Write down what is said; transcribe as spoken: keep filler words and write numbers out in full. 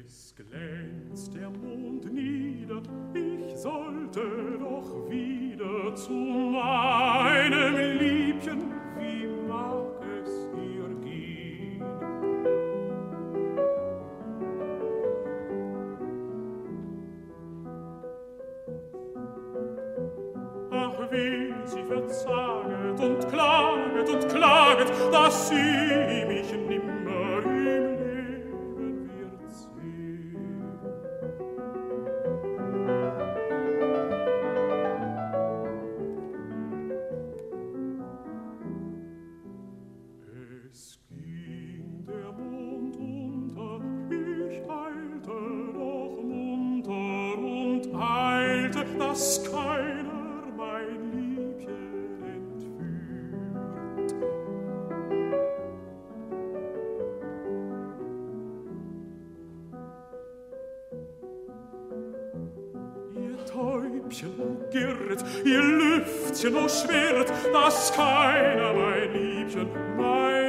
Es glänzt der Mond nieder, ich sollte doch wieder zu meinem Liebchen, wie mag es ihr gehen? Ach, wie sie verzaget und klaget und klaget, dass sie mich nimmer im Leben wird sehen. Es ging der Mond unter, ich eilte doch munter und eilte, dass keiner mein Liebchen entführt. Ihr Täubchen girret, ihr Lüftchen o schweret, dass keiner mein Liebchen, mein